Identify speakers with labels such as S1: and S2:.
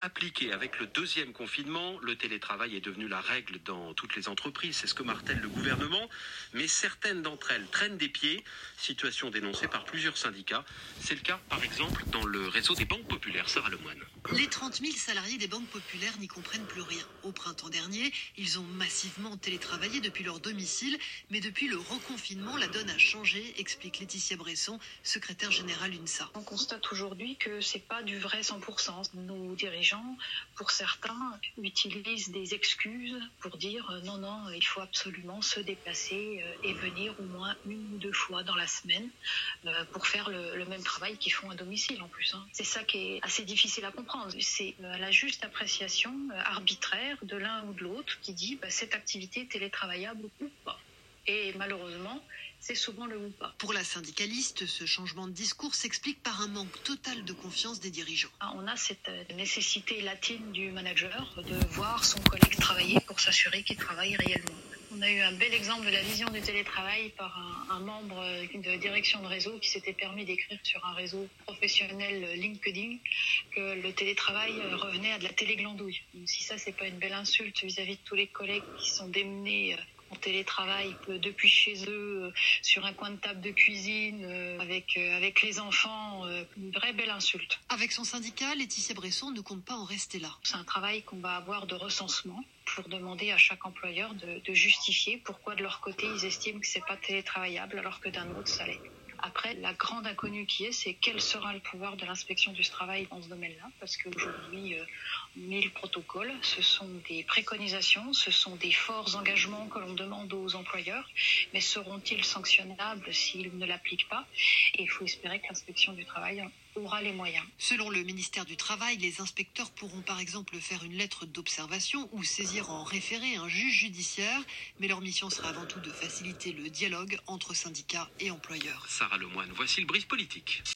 S1: Appliqué avec le deuxième confinement, le télétravail est devenu la règle dans toutes les entreprises, c'est ce que martèle le gouvernement, mais certaines d'entre elles traînent des pieds, situation dénoncée par plusieurs syndicats. C'est le cas par exemple dans le réseau des banques populaires. Sarah Lemoine.
S2: Les 30 000 salariés des banques populaires n'y comprennent plus rien. Au printemps dernier, ils ont massivement télétravaillé depuis leur domicile, mais depuis le reconfinement, la donne a changé, explique Laetitia Bresson, secrétaire générale UNSA.
S3: On constate aujourd'hui que c'est pas du vrai 100%. Nos dirigeants, pour certains, utilisent des excuses pour dire non, il faut absolument se déplacer et venir au moins 1 ou 2 fois dans la semaine pour faire le même travail qu'ils font à domicile en plus. C'est ça qui est assez difficile à comprendre. C'est la juste appréciation arbitraire de l'un ou de l'autre qui dit cette activité est télétravaillable ou pas. Et malheureusement, c'est souvent le ou pas.
S2: Pour la syndicaliste, ce changement de discours s'explique par un manque total de confiance des dirigeants.
S3: On a cette nécessité latine du manager de voir son collègue travailler pour s'assurer qu'il travaille réellement. On a eu un bel exemple de la vision du télétravail par un membre de direction de réseau qui s'était permis d'écrire sur un réseau professionnel LinkedIn que le télétravail revenait à de la téléglandouille. Si ça, c'est pas une belle insulte vis-à-vis de tous les collègues qui sont démenés en télétravail depuis chez eux, sur un coin de table de cuisine, avec les enfants, une vraie belle insulte.
S2: Avec son syndicat, Laetitia Bresson ne compte pas en rester là.
S3: C'est un travail qu'on va avoir de recensement pour demander à chaque employeur de justifier pourquoi de leur côté ils estiment que c'est pas télétravaillable alors que d'un autre ça l'est. Après, la grande inconnue qui est, c'est quel sera le pouvoir de l'inspection du travail dans ce domaine-là, parce qu'aujourd'hui, on met le protocole, ce sont des préconisations, ce sont des forts engagements que l'on demande aux employeurs, mais seront-ils sanctionnables s'ils ne l'appliquent pas? Et il faut espérer que l'inspection du travail aura les moyens.
S2: Selon le ministère du Travail, les inspecteurs pourront par exemple faire une lettre d'observation ou saisir en référé un juge judiciaire, mais leur mission sera avant tout de faciliter le dialogue entre syndicats et employeurs.
S1: Sarah Lemoine, voici le brief politique.